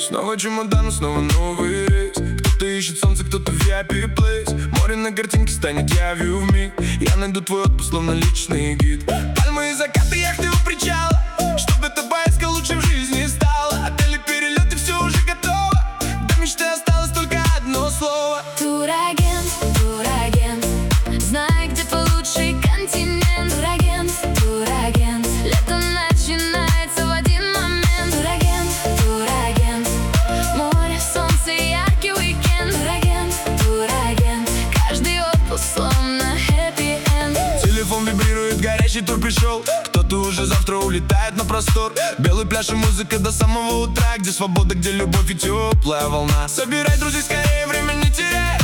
Снова чемодан, снова новый рейс. Кто-то ищет солнце, кто-то в VIP Place. Море на картинке станет явью вмиг. Я найду твой отпуск, словно личный гид. Пальмы и закаты, яхты у причала. Чтоб эта поездка лучше в жизни стала. Отели, перелеты, все уже готово. До мечты осталось только одно слово. Турагент, турагент, знай, где получше континент. Турагент, турагент, лето начинается в один момент. Турагент, турагент, море, солнце, яркий уикенд. Турагент, турагент, каждый отпуск словно хэппи-энд. Телефон вибрирует, горячий тур пришел. Кто-то уже завтра улетает на простор. Белый пляж и музыка до самого утра. Где свобода, где любовь и теплая волна. Собирай друзей скорее, время не теряй.